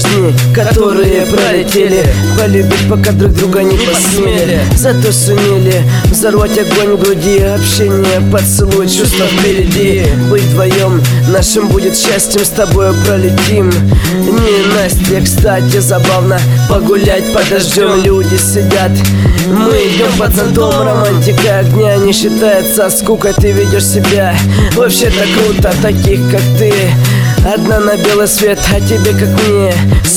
наш дни, которые пролетели. Полюбить, пока друг друга не посмели. Зато сумели взорвать огонь в груди. Общение, поцелуй, чувства впереди. Быть вдвоем нашим будет счастьем, с тобою пролетим. Не Настя, кстати, забавно погулять под дождем. Люди сидят, мы идем под зонтом. Романтика огня не считается скукой. Ты ведешь себя вообще-то круто. Таких как ты одна на белый свет, а тебе как мне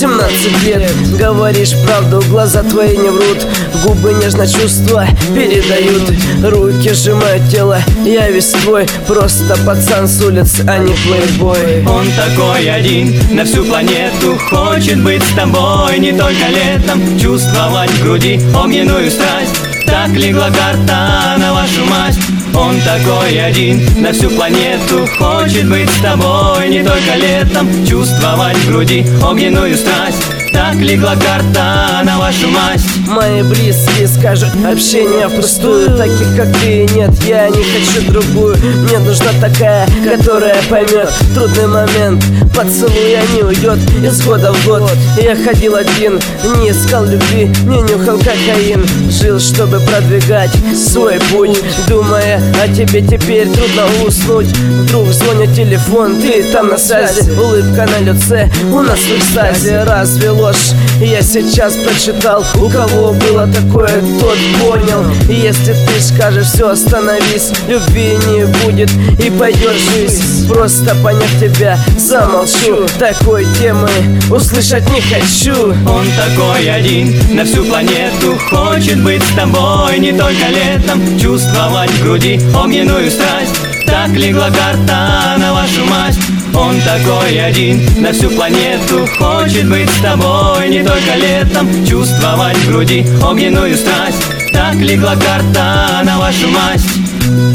17 лет. Говоришь правду, глаза твои не врут. Губы нежно чувства передают. Руки сжимают тело, я весь твой. Просто пацан с улиц, а не плейбой. Он такой один на всю планету. Хочет быть с тобой не только летом. Чувствовать в груди огненную страсть. Так легла карта на вашу масть. Он такой один на всю планету. Хочет быть с тобой не только летом. Чувствовать в груди огненную страсть. Так легла карта на вашу масть. Мои близкие скажут, общение впустую. Таких как ты нет, я не хочу другую. Мне нужна такая, которая поймет трудный момент. Поцелуя не уйдет из года в год. Я ходил один, не искал любви, не нюхал кокаин. Жил, чтобы продвигать свой путь, думая о тебе теперь трудно уснуть. Вдруг звонит телефон, ты там на связи. Улыбка на лице, у нас в экстазе. Разве ложь? Я сейчас прочитал, у кого было такое, тот понял. Если ты скажешь все, остановись, любви не будет и пойдет жизнь. Просто поняв тебя, замолчу. Такой темы услышать не хочу. Он такой один на всю планету. Хочет быть с тобой не только летом. Чувствовать в груди огненную страсть. Так легла карта на вашу масть. Он такой один на всю планету. Хочет быть с тобой не только летом. Чувствовать в груди огненную страсть. Так легла карта на вашу масть.